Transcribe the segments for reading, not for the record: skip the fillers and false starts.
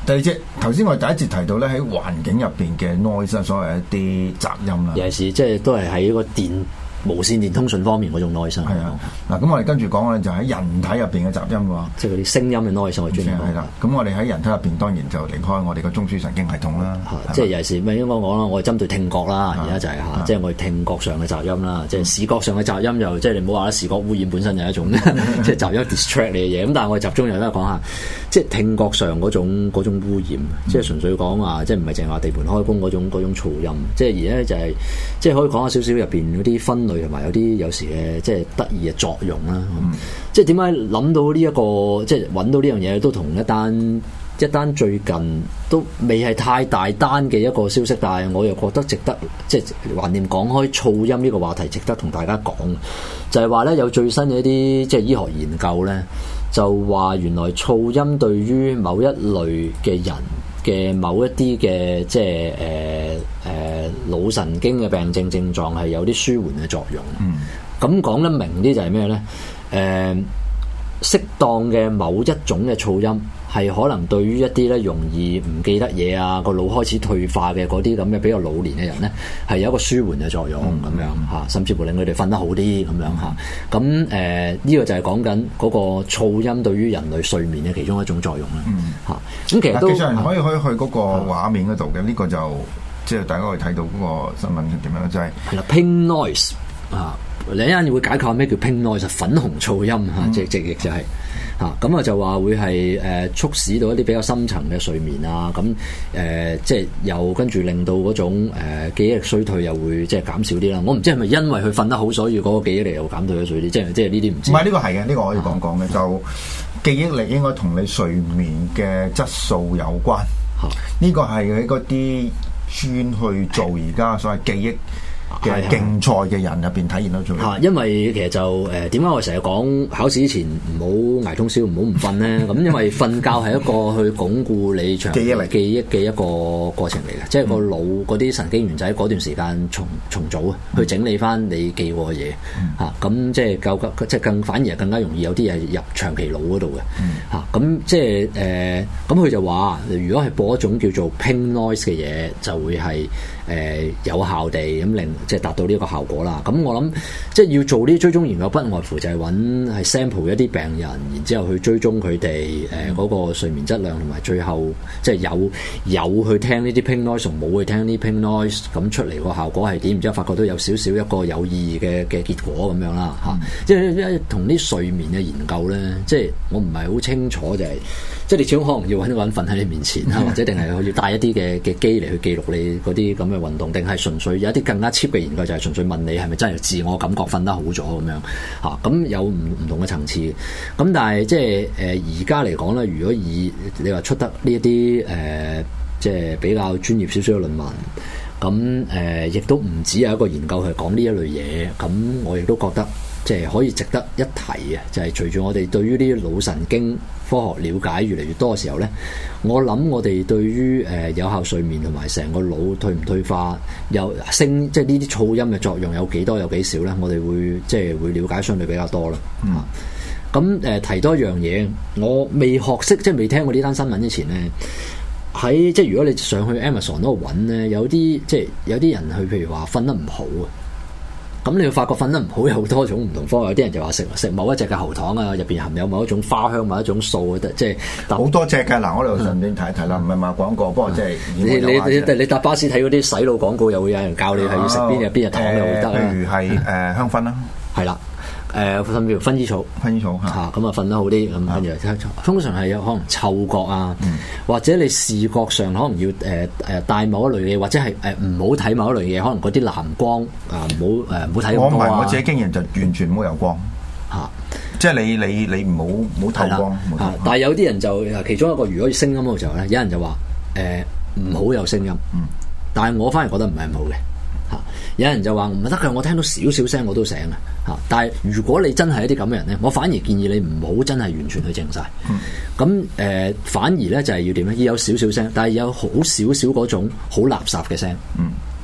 第二節頭先我哋第一節提到咧，喺環境入邊嘅 noise， 所謂一啲雜音啦， 尤其是即係都係喺個無線電通訊方面嗰種 noise。係啊，嗱咁我哋跟住講咧，就喺人體入邊嘅雜音嘅話， 即係嗰啲聲音嘅 noise 我專門講。 係啦，咁我哋喺人體入邊當然就離開我哋個中樞神經系統啦。 即係尤其是咪應該講啦，我係針對聽覺啦，而家就係嚇，即係我哋聽覺上嘅雜音啦，即係視覺上嘅雜音就即係你唔好話啦，視覺污染本身就係一種即係雜音 distract 你嘅嘢。咁但係我哋集中又都係講下，即係聽覺上嗰種污染，即係純粹講話，即係唔係淨係話地盤開工嗰種噪音，即係而咧就係即係可以講下少少入邊嗰啲分類同埋有時嘅即係得意嘅作用啦。即係點解諗到呢一個即係揾到呢樣嘢，都同一單最近都未係太大單嘅一個消息，但係我又覺得值得即係橫掂講開噪音呢個話題，值得同大家講。就係話咧有最新嘅一啲即係醫學研究咧，就話原來噪音對於某一類嘅人嘅某一啲嘅即係腦神經嘅病症症狀係有啲舒緩嘅作用。咁講得明啲就係咩咧？適當嘅某一種嘅噪音係可能對於一啲咧容易唔記得嘢啊，個腦開始退化嘅嗰啲咁嘅比較老年嘅人咧，係有一個舒緩嘅作用咁樣嚇，甚至乎令佢哋瞓得好啲咁樣嚇。咁呢個就係講緊嗰個噪音對於人類睡眠嘅其中一種作用啦嚇。咁其實都技術人可以去嗰個畫面嗰度嘅，呢個就即係大家可以睇到嗰個新聞點樣，就係係啦 pink noise 啊。你一陣會解構咩叫 pink noise，粉紅噪音嚇，直譯就係嚇咁啊，就話會係促使到一啲比較深層嘅睡眠啊，咁即係又跟住令到嗰種記憶力衰退又會即係減少啲啦。我唔知係咪因為佢瞓得好，所以嗰個記憶力又減退咗少啲，即係呢啲唔知。 唔係呢個係嘅，呢個可以講嘅，就記憶力應該同你睡眠嘅質素有關。呢個係喺嗰啲專去做而家所謂記憶嘅競賽嘅人入邊體現到最嚇，因為其實就點解我成日講考試之前唔好捱通宵，唔好唔瞓咧？咁因為瞓覺係一個去鞏固你長記憶嘅一個過程嚟嘅，即係個腦嗰啲神經元仔嗰段時間重組啊，去整理翻你記過嘅嘢嚇。咁即係更反而係更加容易有啲嘢入長期腦嗰度嘅嚇。咁即係咁佢就話，如果係播一種叫做 pink noise 嘅嘢，就會係有效地咁令即係達到呢一個效果啦。咁我諗即係要做呢啲追蹤研究，不外乎就係揾係 sample 一啲病人，然之後去追蹤佢哋嗰個睡眠質量，同埋最後即係有去聽呢啲 pink noise 同冇去聽呢啲 pink noise，咁出嚟個效果係點？然之後發覺都有少少一個有意義嘅結果咁樣啦嚇。即係同啲睡眠嘅研究咧，即係我唔係好清楚就係。即係你始終可能要揾個人瞓喺你面前或者定係要帶一啲嘅機嚟去記錄你嗰啲咁嘅運動，定係純粹有一啲更加 cheap 嘅研究，就係純粹問你係咪真係自我感覺瞓得好咗咁樣嚇。咁有唔同嘅層次。咁但係即係而家嚟講咧，如果以你話出得呢一啲即係比較專業少少嘅論文，咁亦都唔止有一個研究係講呢一類嘢。咁我亦都覺得即係可以值得一提嘅，就係隨住我哋對於呢啲腦神經科學了解越嚟越多嘅時候呢，我諗我哋對於有效睡眠同埋成個腦退唔退化，又即係呢啲噪音嘅作用有幾多有幾少呢？我哋會即係會了解相對比較多啦。咁提多一樣嘢，我未學識即係未聽過呢單新聞之前呢，喺即係如果你上去 Amazon 嗰度揾呢，有啲即係有啲人去譬如話瞓得唔好啊。咁你會發覺瞓得唔好有好多種唔同方法，有啲人就話食某一隻嘅喉糖啊，入邊含有某一種花香、某一種素，即係好多隻嘅。嗱，我哋順便睇一睇啦，唔係賣廣告，不過即係你搭巴士睇嗰啲洗腦廣告，又會有人教你係要食邊隻糖又會得。 譬如係香薰啦， 係啦。甚至乎薰衣草嚇，咁啊瞓得好啲咁，跟住通常係有可能嗅覺啊，或者你視覺上可能要戴某一類嘢，或者係唔好睇某一類嘢，可能嗰啲藍光啊唔好睇咁多啊。 我唔係我自己經驗就完全冇有光嚇，即係你唔好透光。 但係有啲人就其中一個，如果聲音嘅時候咧，有人就話唔好有聲音，但係我反而覺得唔係咁好嘅。有人就話唔得嘅，我聽到少少聲我都醒啊！但係如果你真係一啲咁嘅人咧，我反而建議你唔好真係完全去靜晒。咁反而咧就係要點咧？要有少少聲，但係有好少少嗰種好垃圾嘅聲。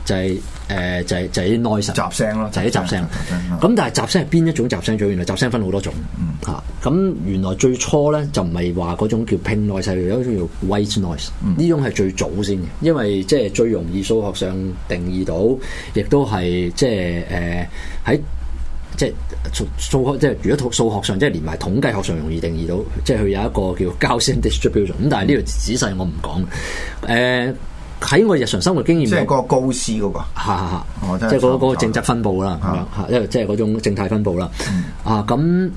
係啲 noise 雜聲咯， 就係啲雜聲。咁但係雜聲係邊一種雜聲？原來雜聲分好多種嚇。咁原來最初咧就唔係話嗰種叫 pink noise，有一種叫 white noise。呢種係最早先嘅，因為即係最容易數學上定義到，亦都係即係喺即係數學，即係如果數學上即係連埋統計學上容易定義到，即係佢有一個叫 Gaussian distribution。咁但係呢個仔細我唔講。喺我日常生活經驗， 即係嗰個高斯嗰個， 即係嗰個正則分佈啦，咁樣因為即係嗰種正態分佈啦。咁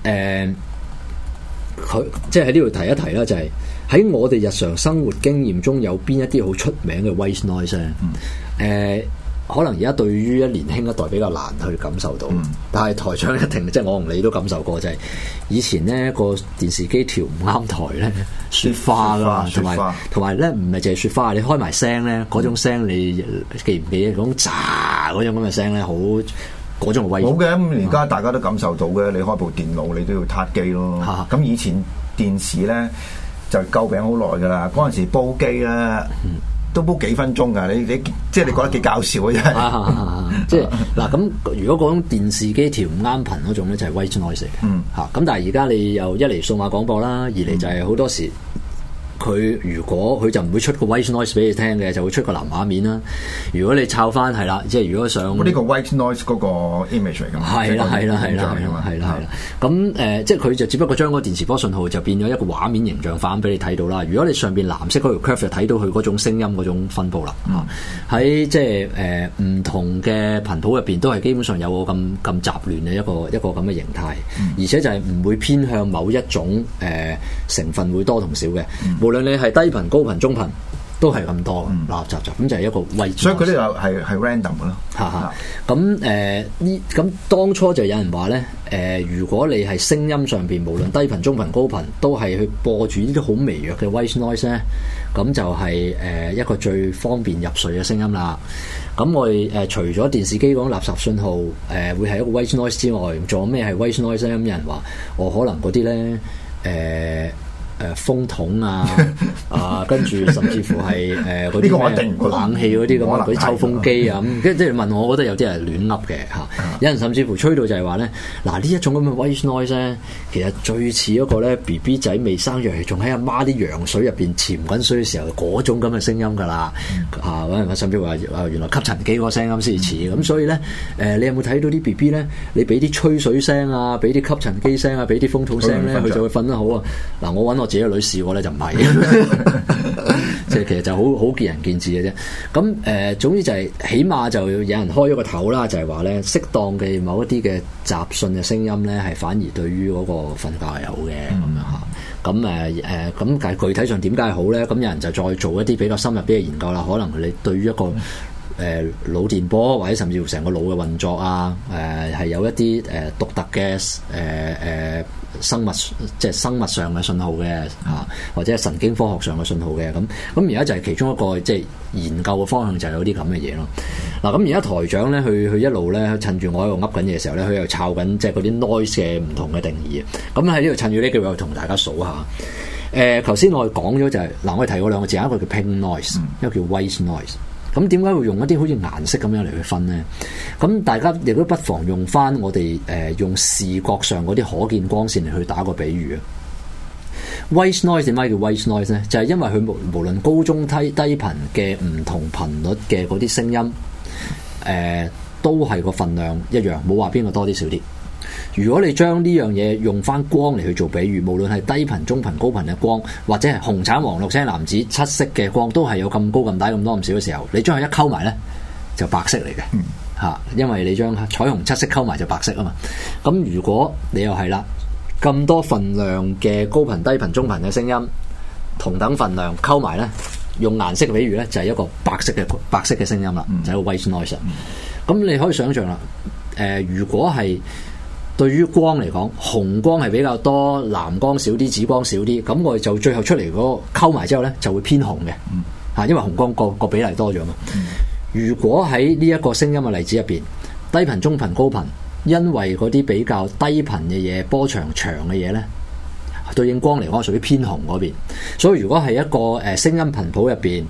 佢即係喺呢度提一提啦，就係喺我哋日常生活經驗中有邊一啲好出名嘅 white noise 咧？可能而家對於年輕一代比較難去感受到，但係台長一定即係我同你都感受過，就係以前呢個電視機調唔啱台咧，雪花啦，同埋咧唔係淨係雪花，你開埋聲咧，嗰種聲你記唔記得嗰種喳嗰種咁嘅聲咧，好嗰種威。好嘅，咁而家大家都感受到嘅，你開部電腦你都要撻機咯。咁以前電視咧就詬病好耐㗎啦，嗰陣時煲機咧。都煲幾分鐘㗎，你即係你覺得幾搞笑嘅真係。 即係嗱咁，如果嗰種電視機調唔啱頻嗰種咧，就係 white noise 嘅。咁但係而家你又一嚟數碼廣播啦，二嚟就係好多時佢如果佢就唔會出個 white noise 俾你聽嘅，就會出個藍畫面啦。如果你抄翻係啦，即係如果上呢個 white noise 嗰個 image 嚟㗎嘛， 係啦。咁即係佢就只不過將嗰個電磁波信號就變咗一個畫面形象化俾你睇到啦。如果你上邊藍色嗰條 curve 就睇到佢嗰種聲音嗰種分佈啦。喺即係唔同嘅頻譜入邊都係基本上有個咁雜亂嘅一個咁嘅形態，而且就係唔會偏向某一種成分會多同少嘅。無論你係低頻、高頻、中頻，都係咁多垃雜雜，咁就係一個位置。 所以佢呢個係 random 嘅咯。 咁當初就有人話咧，如果你係聲音上邊，無論低頻、中頻、高頻，都係去播住呢啲好微弱嘅 white noise 咧，咁就係一個最方便入睡嘅聲音啦。咁我哋除咗電視機嗰種垃圾信號，會係一個 white noise 之外，仲有咩係 white noise 咧？咁有人話，可能嗰啲咧，風筒跟住甚至乎係嗰啲冷氣嗰啲咁啊，嗰啲抽風機啊咁，即係問我覺得有啲係亂噏嘅嚇。有人甚至乎吹到就係話咧，嗱呢一種咁嘅 white noise 咧，其實最似嗰個咧 BB 仔未生出嚟，仲喺阿媽啲羊水入邊潛緊水嘅時候嗰種咁嘅聲音㗎啦嚇。甚至話原來吸塵機個聲音先似咁，所以咧你有冇睇到啲 BB 咧？你俾啲吹水聲啊，俾啲吸塵機聲啊，俾啲風筒聲咧，佢就會瞓得好啊。嗱，我揾我自己個女試過咧就唔係，即係其實就好見仁見智嘅啫。咁總之就係起碼就有人開咗個頭啦，就係話咧適當嘅某一啲嘅雜訊嘅聲音咧，係反而對於嗰個瞓覺係好嘅咁樣嚇。咁但係具體上點解係好咧？咁有人就再做一啲比較深入啲嘅研究啦。可能你對於一個腦電波或者甚至乎成個腦嘅運作啊，係有一啲獨特嘅生物即係生物上嘅信號嘅或者係神經科學上嘅信號嘅咁而家就係其中一個即係研究嘅方向就係有啲咁嘅嘢咯。嗱咁而家台長咧，佢一路咧趁住我喺度噏緊嘢嘅時候咧，佢又抄緊即係嗰啲 noise 嘅唔同嘅定義。咁喺呢度趁住呢機會同大家數下。頭先我哋講咗就係我哋提過兩個字，一個叫 pink noise，一個叫 white noise。咁點解會用一啲好似顏色咁樣嚟去分呢？咁大家亦都不妨用翻我哋用視覺上嗰啲可見光線嚟去打個比喻啊。White noise 點解叫 white noise 呢？就係因為佢無論高中低頻嘅唔同頻率嘅嗰啲聲音，都係個份量一樣，冇話邊個多啲少啲。如果你將呢樣嘢用翻光嚟去做比喻，無論係低頻、中頻、高頻嘅光，或者係紅橙黃綠青藍紫七色嘅光，都係有咁高咁大咁多咁少嘅時候，你將佢一溝埋呢，就白色嚟嘅。因為你將彩虹七色溝埋就白色啊嘛。咁如果你又係啦，咁多份量嘅高頻、低頻、中頻嘅聲音，同等份量溝埋呢，用顏色嘅比喻呢，就係一個白色嘅聲音啦，就係一個 white noise。咁你可以想象啦，如果係對於光嚟講，紅光係比較多，藍光少啲，紫光少啲，咁我哋就最後出嚟嗰個溝埋之後呢，就會偏紅嘅，因為紅光個比例多咗嘛。如果喺呢一個聲音嘅例子入邊，低頻、中頻、高頻，因為嗰啲比較低頻嘅嘢，波長長嘅嘢呢，對應光嚟講係屬於偏紅嗰邊，所以如果係一個聲音頻譜入邊，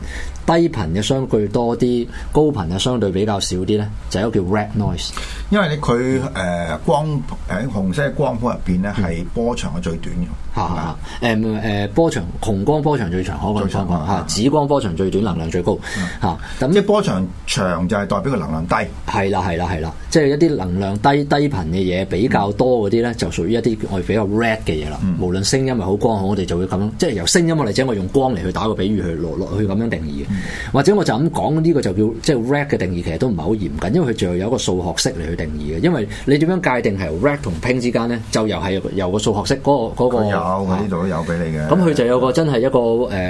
低頻嘅相對多啲，高頻嘅相對比較少啲咧，就係一個叫 red noise。 因為咧佢光喺紅色嘅光譜入邊咧係波長係最短嘅。 波長紅光波長最長，可講嚇，紫光波長最短，能量最高嚇。咁即係波長長就係代表個能量低。 係啦，即係一啲能量低頻嘅嘢比較多嗰啲咧，就屬於一啲我哋比較 red 嘅嘢啦。無論聲音又好光好，我哋就會咁樣，即係由聲音我嚟講，我用光嚟去打個比喻去落去咁樣定義嘅。或者我就咁講呢個就叫即係 red 嘅定義，其實都唔係好嚴謹，因為佢仲有一個數學式嚟去定義嘅。因為你點樣界定係 red 同 pink 之間咧，就由個數學式嗰個有呢度都有俾你嘅。 咁佢就有個真係一個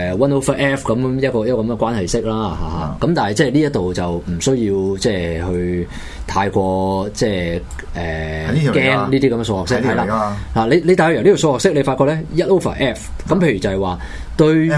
1/f 咁一個咁嘅關係式啦嚇。咁但係即係呢一度就唔需要即係去太過即係驚呢啲咁嘅數學式係啦。嗱你大約由呢個數學式，你發覺咧1/f 咁，譬如就係話對於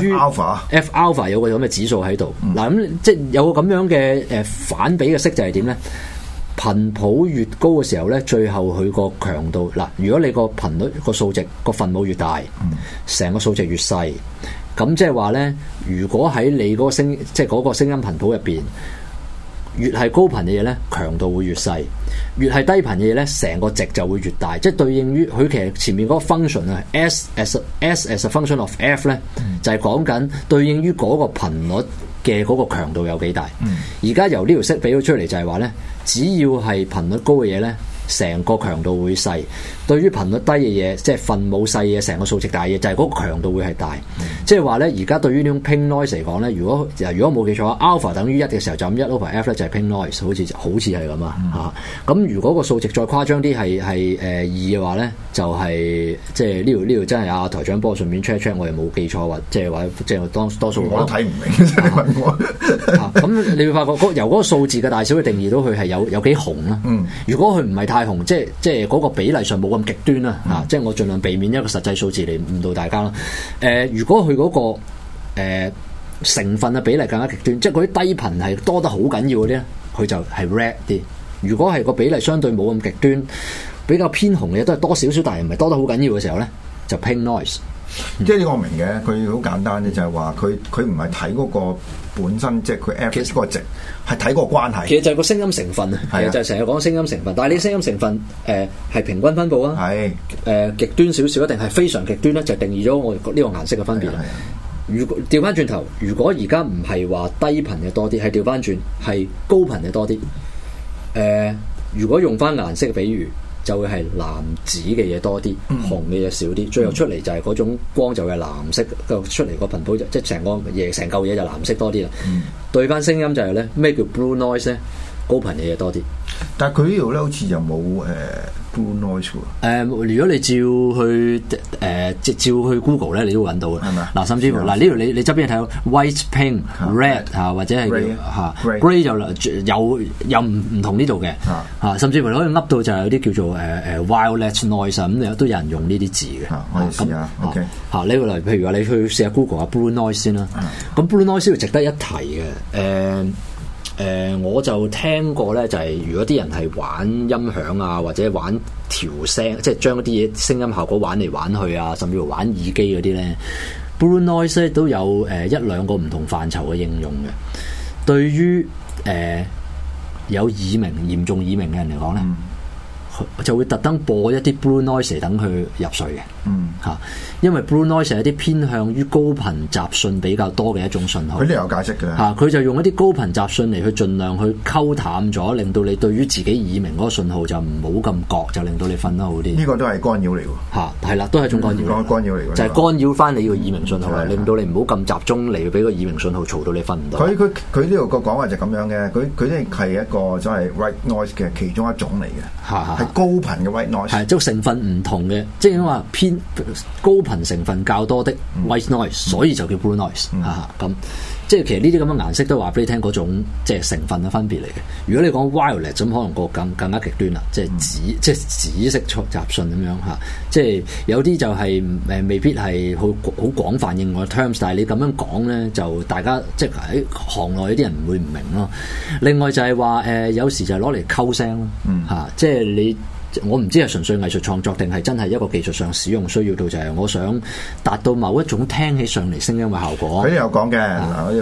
F alpha 有個咁嘅指數喺度。嗱咁即係有個咁樣嘅反比嘅式就係點咧？頻譜越高嘅時候咧，最後佢個強度嗱，如果你個頻率個數值個分母越大，成個數值越細，咁即係話咧，如果喺你嗰個即係嗰個聲音頻譜入邊，越係高頻嘅嘢咧，強度會越細；越係低頻嘅嘢咧，成個值就會越大。即係對應於佢其實前面嗰個 function 啊，S as a function of F 咧，就係講緊對應於嗰個頻率嘅嗰個強度有幾大。而家由呢條式俾咗出嚟就係話咧，只要係頻率高嘅嘢咧，成個強度會細；對於頻率低嘅嘢，即係分母細嘅，成個數值大嘅，就係嗰個強度會係大。即係話咧，而家對於呢種 pink noise 嚟講咧，如果冇記錯 alpha 等於1嘅時候，就咁1/f 咧就係 pink noise，好似係咁啊嚇。咁如果個數值再誇張啲係2嘅話咧，就係即係呢度真係阿台長幫我順便 check， 我又冇記錯或即係多數我都睇唔明，真係問我。 咁你會發覺由嗰個數字嘅大小去定義到佢係有幾紅啦。如果佢唔係太紅，即係嗰個比例上冇咁極端啦。即係我盡量避免一個實際數字嚟誤導大家啦。如果佢嗰個成分嘅比例更加極端，即係嗰啲低頻係多得好緊要嗰啲咧，佢就係 red 啲。如果係個比例相對冇咁極端，比較偏紅嘅嘢都係多少少，但係唔係多得好緊要嘅時候咧，就 pink noise。 即係呢個我明嘅，佢好簡單嘅就係話佢唔係睇嗰個本身，即係佢 F 嗰個值，係睇個關係。其實就係個聲音成分啊，係啊，就係成日講聲音成分。但係你聲音成分係平均分佈啊，係極端少少一定係非常極端咧，就定義咗我呢個顏色嘅分別啦。如果調翻轉頭，如果而家唔係話低頻嘅多啲，係調翻轉係高頻嘅多啲。如果用翻顏色嘅比喻，就會係藍紫嘅嘢多啲，紅嘅嘢少啲，最後出嚟就係嗰種光就係藍色，出嚟個頻譜即係成嚿嘢就藍色多啲啦。對翻聲音就係咧，咩叫 blue noise 咧？高頻嘅嘢多啲。 但係佢呢度咧好似又冇blue noise 喎。 如果你照去 Google 咧，你都揾到嘅。係咪？嗱，甚至乎嗱呢度你側邊睇到 white、pink、red 嚇，或者係嚇 grey 就有唔同呢度嘅嚇，甚至乎你可以噏到就係有啲叫做violet noise 咁，都有人用呢啲字嘅。 我哋試下 OK 嚇呢個例，譬如話你去試下 Google 下 blue noise 先啦。咁 blue noise 要值得一提嘅。我就聽過咧，就係如果啲人係玩音響啊，或者玩調聲，即係將一啲嘢聲音效果玩嚟玩去啊，甚至乎玩耳機嗰啲咧 ，blue noise 咧都有一兩個唔同範疇嘅應用嘅。對於有耳鳴嚴重耳鳴嘅人嚟講咧，就會特登播一啲 blue noise 嚟等佢入睡嘅。因為 blue noise 係一啲偏向於高頻雜訊比較多嘅一種訊號。佢都有解釋嘅。 佢就用一啲高頻雜訊嚟去盡量去溝淡咗，令到你對於自己耳鳴嗰個訊號就唔好咁覺，就令到你瞓得好啲。 呢個都係干擾嚟喎。 係啦，都係一種干擾。 干擾嚟㗎。 就係干擾翻你個耳鳴訊號，令到你唔好咁集中嚟俾個耳鳴訊號嘈到你瞓唔到。 佢呢度個講話就咁樣嘅，佢呢係一個即係 white noise 嘅其中一種嚟嘅。係高頻嘅 white noise。係即係成分唔同嘅，即係話偏高頻成分較多的 white noise，所以就叫 blue noise。咁即係其實呢啲咁嘅顏色都話俾你聽嗰種即係成分嘅分別嚟嘅。如果你講 violet 咁，可能個更加極端啦，即係紫色雜訊咁樣嚇。即係有啲就係未必係好廣泛應用嘅 terms，但係你咁樣講咧，就大家即係喺行內啲人唔會唔明咯。另外就係話有時就係攞嚟溝聲咯嚇，即係你。我唔知係純粹藝術創作定係真係一個技術上使用需要到，就係我想達到某一種聽起上嚟聲音嘅效果。 佢都有講嘅嗱，我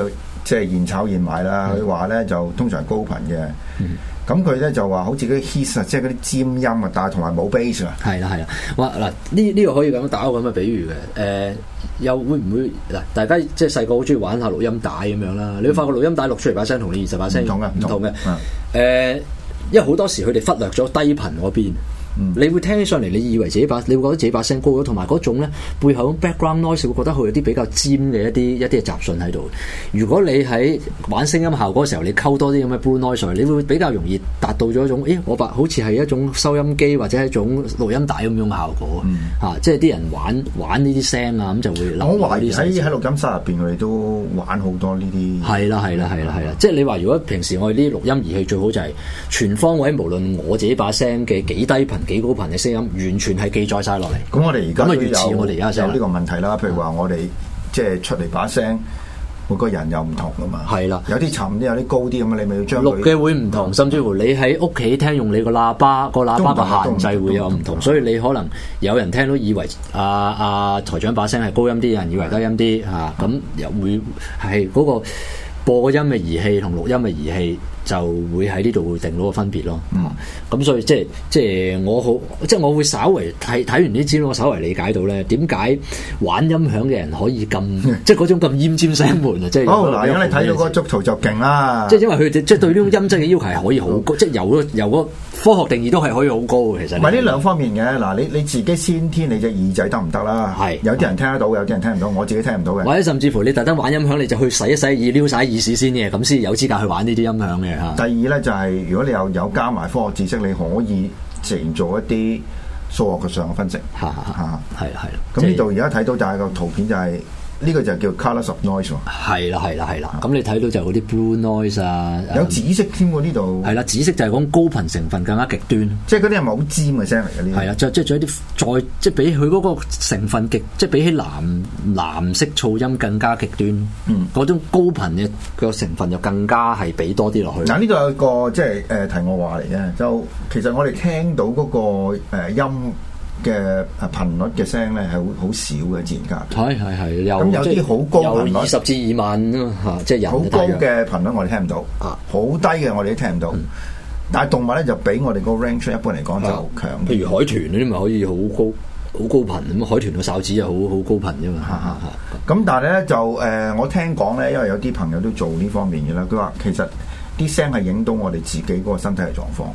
即係現炒現賣啦。佢話咧就通常高頻嘅。咁佢咧就話好似嗰啲 hits 啊，即係嗰啲尖音啊，但係同埋冇 bass 啊。 係啦係啦，哇嗱呢個可以咁打個咁嘅比喻嘅，又會唔會嗱？大家即係細個好中意玩下錄音帶咁樣啦，你會發覺錄音帶錄出嚟把聲同你20把聲唔同嘅，因為好多時佢哋忽略咗低頻嗰邊。你會聽起上嚟，你以為自己你會覺得自己把聲高咗，同埋嗰種咧背後 background noise 會覺得佢有啲比較尖嘅一啲雜訊喺度。如果你喺玩聲音效果嘅時候，你溝多啲咁嘅 blue noise，你會比較容易達到咗一種，我好似係一種收音機或者係一種錄音帶咁樣嘅效果即係啲人玩呢啲聲啊，咁就會我懷疑喺錄音室入邊，佢哋都玩好多呢啲。係啦， 即係你話如果平時我哋啲錄音儀器最好就係全方位，無論我自己把聲嘅幾低頻幾高頻嘅聲音，完全係記載晒落嚟。 咁我哋而家咁越似我哋而家有呢個問題啦。譬如話我哋即係出嚟把聲，每個人又唔同噶嘛。係啦，有啲沉啲，有啲高啲咁啊，你咪要將錄嘅會唔同，甚至乎你喺屋企聽用你個喇叭個限制會有唔同，所以你可能有人聽到以為台長把聲係高音啲，有人以為低音啲咁又會係嗰個播音嘅儀器同錄音嘅儀器。就會喺呢度會定到個分別咯。咁所以即係我會稍微睇完啲資料，我稍微理解到咧點解玩音響嘅人可以咁即係嗰種咁奄尖聲門啊！即係嗱，如果你睇到嗰個幅圖就勁啦。 即係因為佢哋即係對呢種音質嘅要求係可以好高，即係由個科學定義都係可以好高嘅。其實唔係呢兩方面嘅嗱，你自己先天你隻耳仔得唔得啦？係有啲人聽得到，有啲人聽唔到。我自己聽唔到嘅。或者甚至乎你特登玩音響，你就去洗一洗耳，撩晒耳屎先嘅，咁先有資格去玩呢啲音響嘅。 第二咧就係如果你有加埋科學知識，你可以自然做一啲數學上嘅分析。 係啦。 咁呢度而家睇到就係個圖片就係呢個就叫 colours of noise。 係啦。咁你睇到就嗰啲 blue noise 啊， 有紫色添喎呢度。 係啦，紫色就係講高頻成分更加極端。 即係嗰啲係咪好尖嘅聲嚟嘅呢？ 係啦，即係仲有啲即係比佢嗰個成分即係比起藍色噪音更加極端。嗰種高頻嘅個成分就更加係俾多啲落去。 嗱，呢度有個即係題外話嚟嘅，就其實我哋聽到嗰個音嘅頻率嘅聲咧係好少嘅，自然界。 係咁有啲好高頻率 ，20至2萬即係人好高嘅頻率我哋聽唔到，好低嘅我哋都聽唔到。但係動物咧就比我哋個 range 一般嚟講就強。 譬如海豚嗰啲咪可以好高頻咁，海豚個哨子又好高頻啫嘛。 咁但係咧就我聽講咧，因為有啲朋友都做呢方面嘅啦，佢話其實啲聲係影到我哋自己嗰個身體嘅狀況。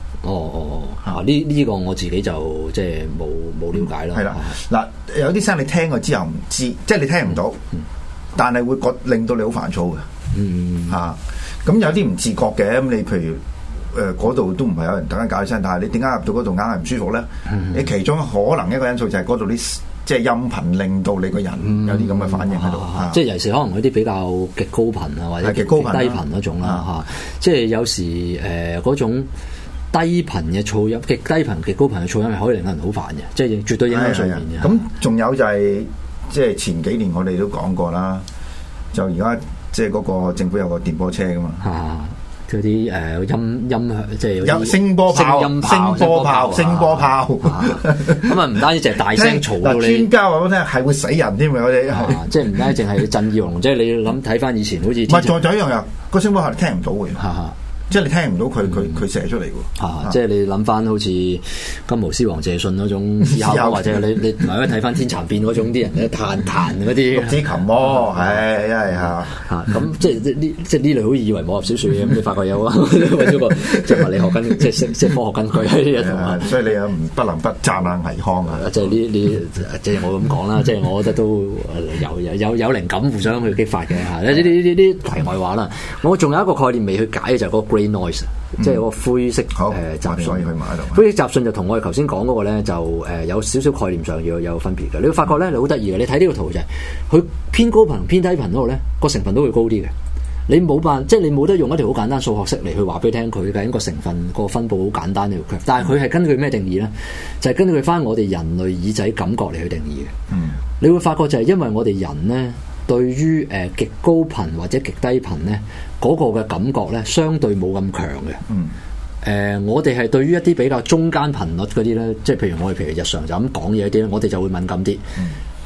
呢個我自己就即係冇了解啦。 係啦，嗱，有啲聲你聽過之後唔知，即係你聽唔到，但係會令到你好煩躁嘅。咁有啲唔自覺嘅，咁你譬如嗰度都唔係有人突然間搞起聲，但係你點解入到嗰度硬係唔舒服咧？你其中可能一個因素就係嗰度啲即係音頻令到你個人有啲咁嘅反應喺度。 即係尤其是可能嗰啲比較極高頻啊，或者極低頻嗰種啦。即係有時嗰種低頻嘅噪音，極低頻、極高頻嘅噪音係可以令人好煩嘅，即係絕對影響睡眠嘅。 咁仲有就係即係前幾年我哋都講過啦，就而家即係嗰個政府有個電波車噶嘛。 嗰啲音響即係有聲波炮，聲波炮。 咁啊唔單止淨係大聲嘈到你， 專家話俾我聽係會死人添嘅嗰啲。 即係唔單止淨係震耳聾，即係你諗睇翻以前好似唔係再就一樣呀，個聲波炮你聽唔到嘅。即係你聽唔到佢射出嚟喎， 即係你諗翻好似金毛獅王謝遜嗰種思考，或者你大家睇翻天蠶變嗰種啲人咧彈嗰啲六指琴魔，係因為咁即係呢類好以為武俠小説咁，你發覺有啊，揾咗個即係物理學根，即係科學根據呢啲嘢。 所以你又不能不讚下倪匡啊！ 即係呢即係我咁講啦，即係我覺得都有靈感互相去激發嘅嚇。呢啲題外話啦，我仲有一個概念未去解嘅就係嗰個 grey noise，即係個灰色雜訊。灰色雜訊就同我哋頭先講嗰個咧就有少少概念上要有分別嘅。你會發覺咧，你好得意嘅，你睇呢個圖就係佢偏高頻偏低頻嗰度咧個成分都會高啲嘅。你冇辦，即係你冇得用一條好簡單數學式嚟去話俾你聽佢究竟個成分個分佈好簡單呢條 curve，但係佢係根據咩定義咧？就係根據翻我哋人類耳仔感覺嚟去定義嘅。你會發覺就係因為我哋人咧對於極高頻或者極低頻咧嗰個嘅感覺咧相對冇咁強嘅。我哋係對於一啲比較中間頻率嗰啲咧，即係譬如日常就咁講嘢啲咧，我哋就會敏感啲。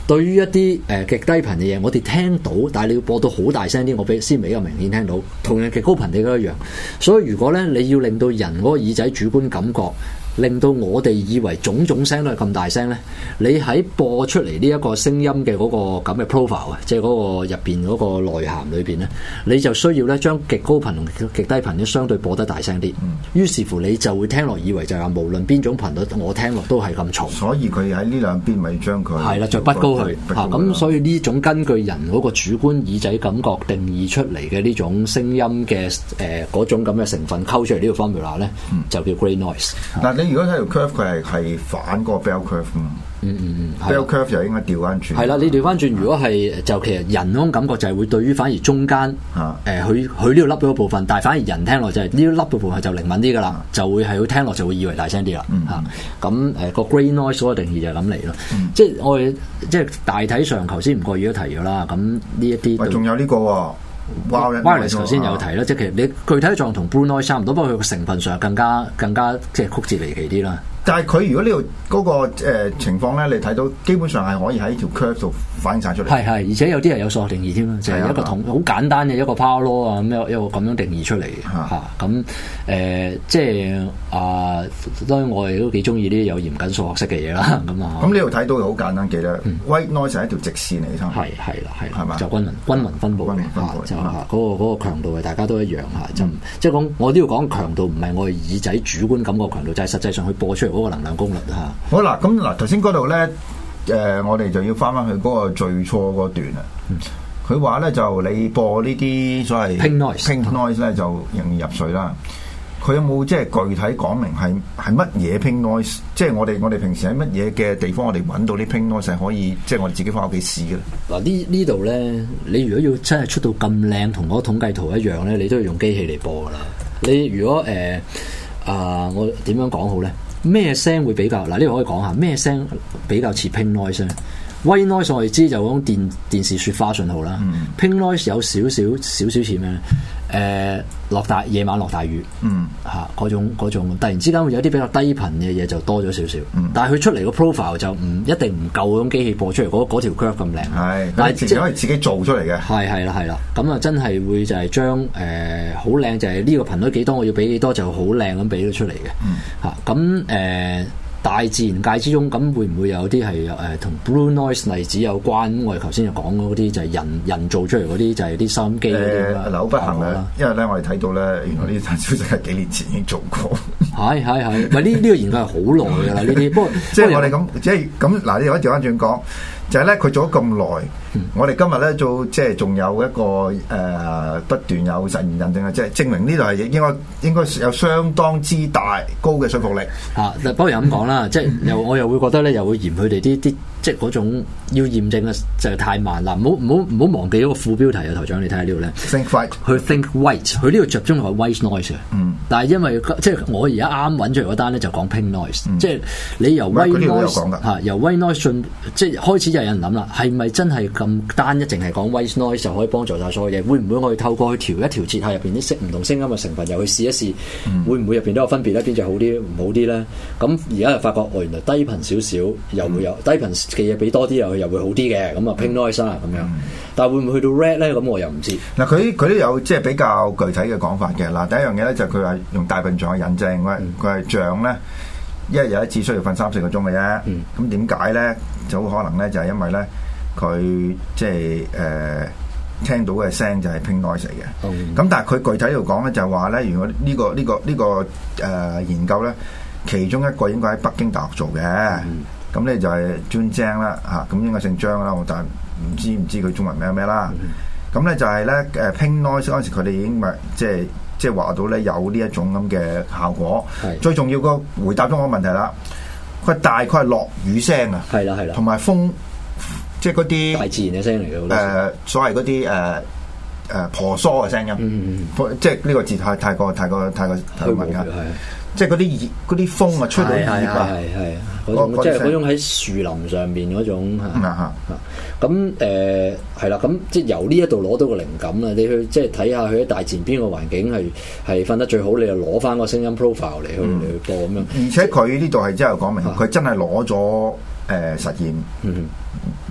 對於一啲極低頻嘅嘢，我哋聽到，但係你要播到好大聲啲，我先比較明顯聽到。同樣極高頻嘅都一樣。所以如果咧你要令到人嗰個耳仔主觀感覺，令到我哋以為種種聲都係咁大聲咧，你喺播出嚟呢一個聲音嘅嗰個咁嘅 profile 啊，即係嗰個入邊嗰個內涵裏邊咧，你就需要咧將極高頻同極低頻咧相對播得大聲啲。於是乎你就會聽落以為就係話無論邊種頻率我聽落都係咁嘈。 所以佢喺呢兩邊咪將佢係啦，再拔高佢嚇。咁所以呢種根據人嗰個主觀耳仔感覺定義出嚟嘅呢種聲音嘅嗰種咁嘅成分溝出嚟呢個 formula 咧，就叫 grey noise。 嗱你如果睇條 curve 佢係反個 bell curve 嘛，bell curve 就應該調翻轉。 係啦，你調翻轉，如果係就其實人嗰種感覺就係會對於反而中間佢呢度凹咗個部分，但係反而人聽落就係呢度凹嘅部分就靈敏啲噶啦，就會係會聽落就會以為大聲啲啦嚇。咁個 grey noise 嗰個定義就係咁嚟咯。即係我哋即係大體上頭先唔覺意都提咗啦。咁呢一啲仲有呢個喎。 wireless 頭先有提啦，即係其實你具體狀同 blue noise 差唔多，不過佢個成分上更加即係曲折離奇啲啦。 但係佢如果呢度嗰個情況咧，你睇到基本上係可以喺條 curve 度反映晒出嚟。係，而且有啲係有數學定義添啦，就係一個好簡單嘅一個 power law 啊，咁一個咁樣定義出嚟嚇。咁即係當然我哋都幾中意啲有嚴謹數學式嘅嘢啦。咁呢度睇到好簡單記得 white noise 係一條直線嚟嘅，係嘛？就均勻分佈就嗰個強度係大家都一樣嚇。就即係講我都要講強度，唔係我哋耳仔主觀感覺強度，就係實際上去播出嚟嗰個能量功率嚇。好啦，咁嗱頭先嗰度咧，我哋就要翻去嗰個最初嗰段啦。佢話咧就你播呢啲所謂 pink noise 咧就容易入睡啦。佢有冇即係具體講明係乜嘢 pink noise？即係我哋平時喺乜嘢嘅地方我哋揾到啲 pink noise 係可以即係我哋自己翻屋企試嘅咧？ 嗱呢度咧，你如果要真係出到咁靚，同嗰個統計圖一樣咧，你都要用機器嚟播噶啦。你如果我點樣講好咧？咩聲會比較嗱？呢個可以講下咩聲比較似 pink noise 咧？White noise 我哋知就講電視雪花信號啦。Pink noise 有少少似咩咧？夜晚落大雨，嚇嗰種突然之間會有啲比較低頻嘅嘢就多咗少少。但係佢出嚟個 profile 就唔一定唔夠嗰種機器播出嚟嗰條 curve 咁靚。係， 但係自己可以自己做出嚟嘅。 係啦，咁啊真係會就係將好靚就係呢個頻率幾多，我要俾幾多就好靚咁俾咗出嚟嘅。嚇咁大自然界之中，咁會唔會有啲係同 blue noise 例子有關？我哋頭先就講嗰啲就係人做出嚟嗰啲，就係啲收音機嗰啲啦。 好不幸嘅，因為咧我哋睇到咧，原來呢單消息係幾年前已經做過。 係，唔係呢個研究係好耐㗎啦。呢啲不過即係我哋咁，即係咁嗱，你可以調翻轉講，就係咧佢做咗咁耐，我哋今日咧做即係仲有一個不斷有實驗印證啊，即係證明呢度係應該有相當之大高嘅說服力嚇。不過又咁講啦，即係我又會覺得咧，又會嫌佢哋啲即係嗰種要驗證嘅就係太慢啦。唔好忘記嗰個副標題啊，台長你睇下呢度咧。 Think white， 佢 think white，佢呢度着中係 white noise 嘅。但係因為即係我而家啱揾出嚟嗰單咧就講 pink noise，即係你由 white noise 嚇，由 white noise 即係開始就有人諗啦，係咪真係咁單一淨係講 white noise 就可以幫助晒所有嘢？會唔會我哋透過去調一節下入邊啲唔同聲音嘅成分，又去試一試，會唔會入邊都有分別咧？邊隻好啲唔好啲咧？咁而家就發覺原來低頻少少又會有低頻嘅嘢俾多啲又會好啲嘅，咁啊 pink noise 啦咁樣。但係會唔會去到 red 咧？咁我又唔知。嗱佢都有即係比較具體嘅講法嘅。嗱第一樣嘢咧就佢係用大笨象去印證，佢係象咧一日有一次需要瞓3-4個鐘嘅啫。咁點解咧？就好可能咧就係因為咧佢即係聽到嘅聲就係 pink noise 嚟嘅。咁但係佢具體度講咧就係話咧，如果呢個研究咧，其中一個應該喺北京大學做嘅。咁咧就係專精啦嚇，咁應該姓張啦，我但係唔知佢中文名咩啦。咁咧就係咧pink noise 嗰陣時，佢哋已經咪即係話到咧有呢一種咁嘅效果。最重要個回答咗我個問題啦，佢大概係落雨聲啊， 係啦， 同埋風，即係嗰啲大自然嘅聲嚟嘅。 所謂嗰啲婆娑嘅聲音，即係呢個字太過敏感。即係嗰啲風啊，吹到葉啊， 係即係嗰種喺樹林上面嗰種嚇。咁係啦，咁即係由呢一度攞到個靈感啦。你去即係睇下佢喺大自然邊個環境係瞓得最好，你就攞翻個聲音 profile 嚟去播咁樣。 而且佢呢度係真係講明，佢真係攞咗實驗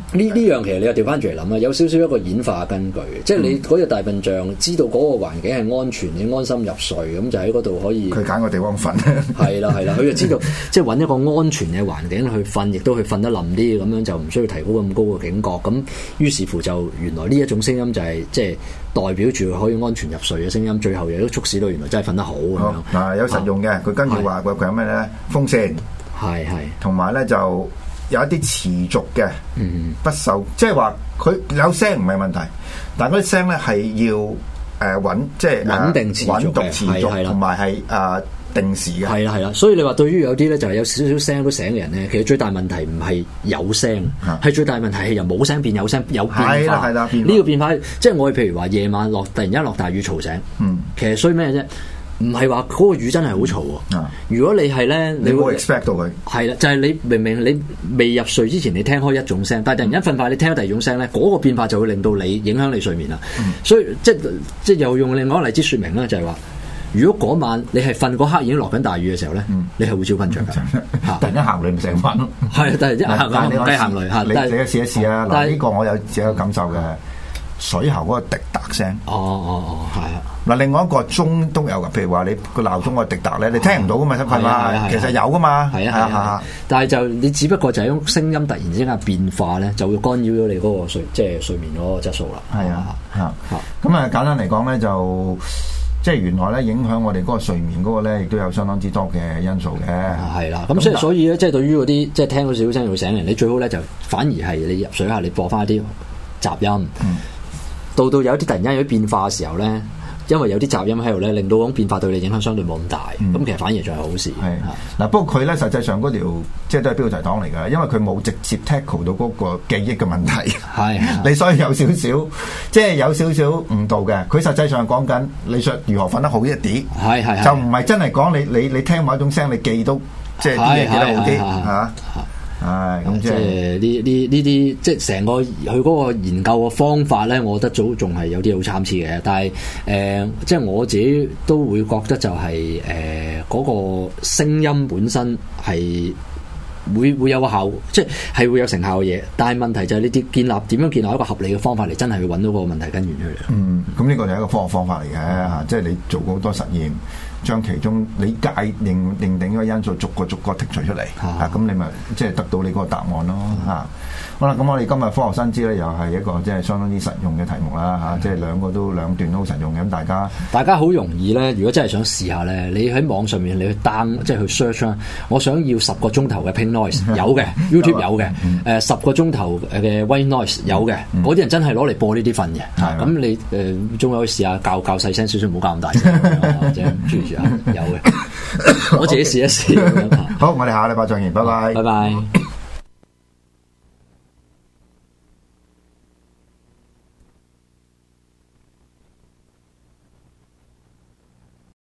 樣其實你又調翻轉嚟諗啦，有少少一個演化根據，即係你嗰隻大笨象知道嗰個環境係安全，你安心入睡，咁就喺嗰度可以。佢揀個地方瞓。 係啦，佢就知道即係揾一個安全嘅環境去瞓，亦都去瞓得冧啲，咁樣就唔需要提高咁高嘅警覺。咁於是乎就原來呢一種聲音就係即係代表住可以安全入睡嘅聲音，最後亦都促使到原來真係瞓得好咁樣。 嗱，有實用嘅，佢跟住話佢有咩咧？風扇係， 同埋咧就有一啲持續嘅，不受即係話佢有聲唔係問題，但係嗰啲聲咧係要穩，即係穩定持續， 同埋係定時嘅。 係啦，所以你話對於有啲咧就係有少少聲都醒嘅人咧，其實最大問題唔係有聲，係最大問題係由冇聲變有聲，有變化。係啦，呢個變化即係我哋譬如話夜晚突然間落大雨嘈醒，其實衰咩啫？唔係話嗰個雨真係好嘈喎。如果你係咧，你會 expect 到佢係啦，就係你明明你未入睡之前你聽開一種聲，但係突然間瞓快你聽咗第二種聲咧，嗰個變化就會令到你影響你睡眠啦。所以即係又用另外一個例子説明啦，就係話如果嗰晚你係瞓嗰刻已經落緊大雨嘅時候咧，你係會照瞓着㗎。 突然間行雷唔成瞓咯。 係，但係一行雷嚇， 你試一試啊！嗱，呢個我有自己嘅感受嘅。水喉嗰個滴答聲， 係啊！ 嗱，另外一個鐘都有噶，譬如話你個鬧鐘個滴答咧，你聽唔到噶嘛？係嘛？其實有噶嘛？係啊！ 但係就你只不過就係種聲音突然之間變化咧，就會干擾咗你嗰個睡眠嗰個質素啦。 係啊，咁啊簡單嚟講咧，就即係原來咧影響我哋嗰個睡眠嗰個咧，亦都有相當之多嘅因素嘅。係啦， 咁所以咧，即係對於嗰啲即係聽到少少聲會醒嘅人，你最好咧就反而係你入睡下，你播翻一啲雜音。到有啲突然間有啲變化嘅時候咧，因為有啲雜音喺度咧，令到嗰種變化對你影響相對冇咁大，咁其實反而仲係好事。係嗱， 不過佢咧實際上嗰條即係都係標題黨嚟㗎，因為佢冇直接 tackle 到嗰個記憶嘅問題。係你所以有少少即係有少少誤導嘅。佢實際上講緊你想如何瞓得好一啲，係就唔係真係講你聽某一種聲你記到即係啲嘢記得好啲嚇。咁即係呢啲，即係成個佢嗰個研究嘅方法咧，我覺得仲係有啲好參差嘅。但係即係我自己都會覺得就係嗰個聲音本身係會有個效，即係會有成效嘅嘢。但係問題就係你點樣建立一個合理嘅方法嚟，真係去揾到個問題根源出嚟。 咁呢個就係一個科學方法嚟嘅嚇，即係你做過好多實驗。將其中你認定嗰個因素逐個剔除出嚟，咁你咪即係得到你嗰個答案咯嚇。好啦，咁我哋今日科學新知咧又係一個即係相當之實用嘅題目啦嚇，即係兩段都好實用嘅。咁大家好容易咧，如果真係想試下咧，你喺網上面你去 down 即係去 search 啦，我想要10個鐘頭嘅 pink noise 有嘅，YouTube 有嘅，10個鐘頭嘅 white noise 有嘅，嗰啲人真係攞嚟播呢啲瞓嘅。咁你仲可以試下較細聲少少，唔好較咁大聲，或者注意下有嘅，我自己試一試。 好，我哋下個禮拜再見，拜拜。 拜拜。